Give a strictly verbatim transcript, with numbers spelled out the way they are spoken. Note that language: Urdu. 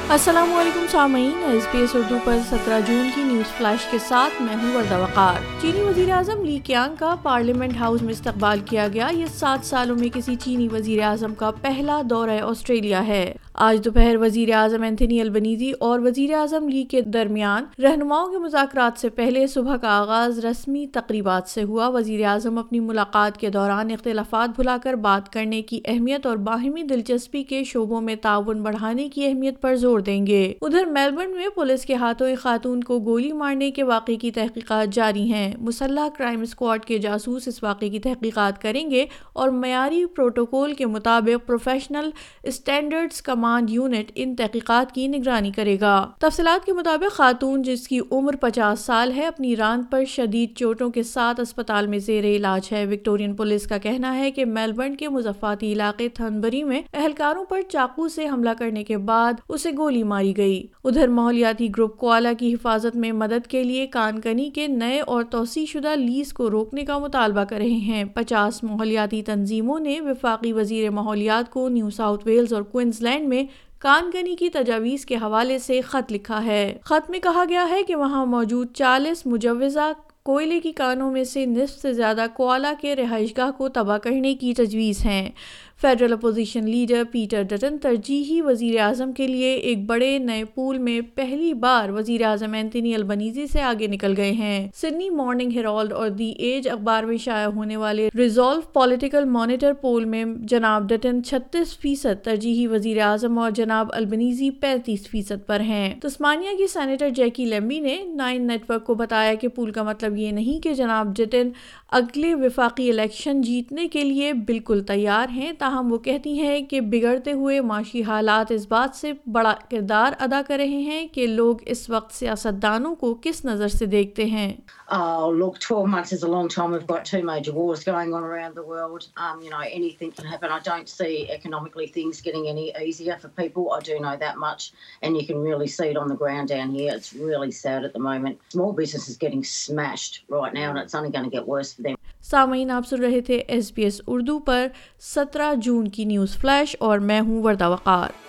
السلام علیکم سامعین، ایس بی ایس اردو پر سترہ جون کی نیوز فلیش کے ساتھ میں ہوں وردہ وقار۔ چینی وزیر اعظم لی کیانگ کا پارلیمنٹ ہاؤس میں استقبال کیا گیا۔ یہ سات سالوں میں کسی چینی وزیر اعظم کا پہلا دورہ آسٹریلیا ہے۔ آج دوپہر وزیر اعظم اینتھونی البنیزی اور وزیر اعظم لی کے درمیان رہنماؤں کے مذاکرات سے پہلے صبح کا آغاز رسمی تقریبات سے ہوا۔ وزیر اعظم اپنی ملاقات کے دوران اختلافات بھلا کر بات کرنے کی اہمیت اور باہمی دلچسپی کے شعبوں میں تعاون بڑھانے کی اہمیت پر زور دیں گے۔ ادھر میلبرن میں پولیس کے ہاتھوں ایک خاتون کو گولی مارنے کے واقعے کی تحقیقات جاری ہیں۔ مسلح کرائم اسکواڈ کے جاسوس اس واقعے کی تحقیقات کریں گے اور معیاری پروٹوکول کے مطابق پروفیشنل اسٹینڈرڈز کمانڈ یونٹ ان تحقیقات کی نگرانی کرے گا۔ تفصیلات کے مطابق خاتون، جس کی عمر پچاس سال ہے، اپنی راند پر شدید چوٹوں کے ساتھ اسپتال میں زیر علاج ہے۔ وکٹورین پولیس کا کہنا ہے کہ میلبرن کے مضافاتی علاقے تھنبری میں اہلکاروں پر چاقو سے حملہ کرنے کے بعد اسے گولی ماری گئی۔ ادھر ماحولیاتی گروپ کوآلا کی حفاظت میں مدد کے لیے کان کنی کے نئے اور توسیع شدہ لیز کو روکنے کا مطالبہ کر رہے ہیں۔ پچاس ماحولیاتی تنظیموں نے وفاقی وزیر ماحولیات کو نیو ساؤتھ ویلز اور کوئنز لینڈ میں کان کنی کی تجاویز کے حوالے سے خط لکھا ہے۔ خط میں کہا گیا ہے کہ وہاں موجود چالیس مجوزہ کوئلے کی کانوں میں سے نصف سے زیادہ کوآلا کے رہائش گاہ کو تباہ کرنے کی تجویز ہے۔ Federal opposition leader Peter Dutton ترجیحی وزیر اعظم کے لیے ایک بڑے نئے پول میں پہلی بار وزیر اعظم اینتھونی البنیزی سے آگے نکل گئے ہیں۔ سڈنی مارننگ ہیرالڈ اور دی ایج اخبار میں شائع ہونے والے ریزالو پولیٹیکل مانیٹر پول میں جناب ڈٹن چھتیس فیصد ترجیحی وزیر اعظم اور جناب البنیزی پینتیس فیصد پر ہیں۔ تسمانیہ کی سینیٹر جیکی لیمبی نے نائن نیٹ ورک کو بتایا کہ پول کا مطلب یہ نہیں کہ جناب ڈٹن اگلے وفاقی الیکشن جیتنے کے لیے بالکل تیار ہیں، تاہم وہ کہتی ہیں کہ بگڑتے ہوئے معاشی حالات اس بات سے بڑا کردار ادا کر رہے ہیں کہ لوگ اس وقت سیاستدانوں کو کس نظر سے دیکھتے ہیں۔ Oh, look, twelve months is a long time. We've got two major wars going on around the world. Um, you know, anything can happen. I don't see economically things getting any easier for people. I do know that much. And you can really see it on the ground down here. It's really sad at the moment. Small business is getting smashed right now, and it's only going to get worse for them. سامعین، آپ سن رہے تھے ایس بی ایس اردو پر سترہ جون کی نیوز فلیش اور میں ہوں وردہ وقار۔